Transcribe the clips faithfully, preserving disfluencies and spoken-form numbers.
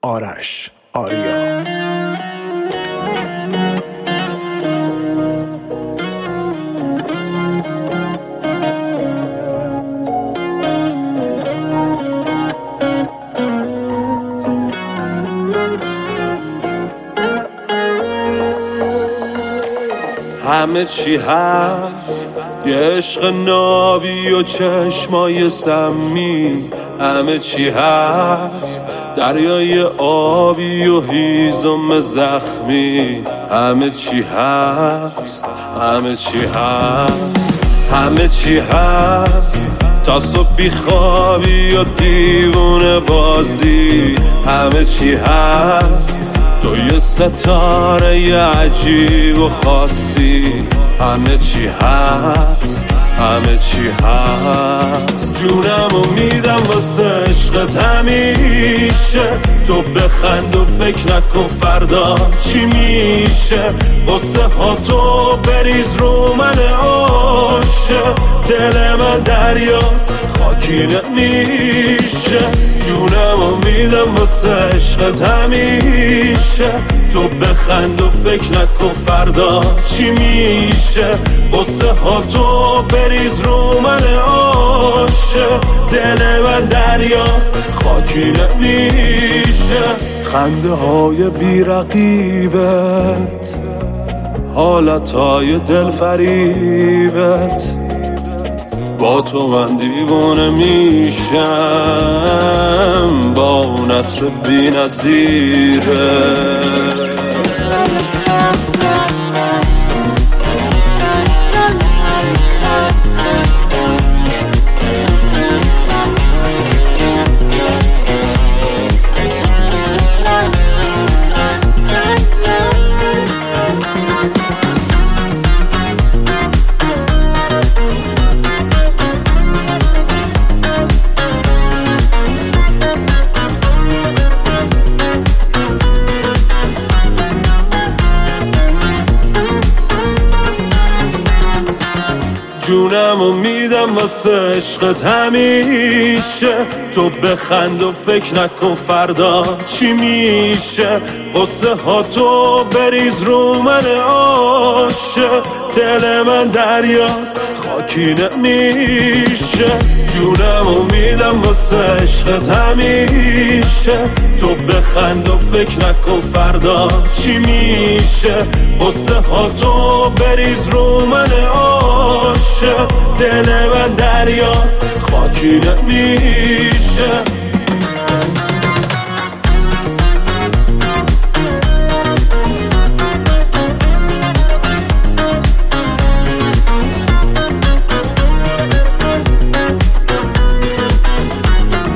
آرش آریا. همه چی هست، یه عشق نابی و چشمای سمی. همه چی هست، دریای آبی و هیزم زخمی. همه چی هست، همه چی هست، همه چی هست، تا صبح بیخوابی و دیوونه بازی. همه چی هست، تو یه ستاره یه عجیب و خاصی. همه چی هست، همه چی هست، جونم و میدم واسه عشقت همیشه. تو بخند و فکر نکن فردا چی میشه. غصه ها تو بریز رو من عاشق. دل من دریاست خاکی نمیشه. جونم و میدم واسه عشقت همیشه. تو بخند و فکر نکن فردا چی میشه. غصه ها تو بریز رو من عاشق. دل من دریاست خاکی نمیشه. خنده های بی رقیبت، حالت های دل فریبت، با تو من دیوانه میشم. با اون عطر بی نظیره. جونم و میدم واسه عشقت همیشه. تو بخند و فکر نکن فردا چی میشه. غصه ها تو بریز رو من عاشق. دل من دریاست خاکی نمیشه. جونم و میدم واسه عشقت همیشه. تو بخند و فکر نکن فردا چی میشه. غصه ها تو بریز رو من عاشق. دل من دریاست خاکی نمیشه.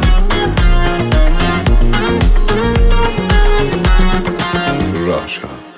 راشا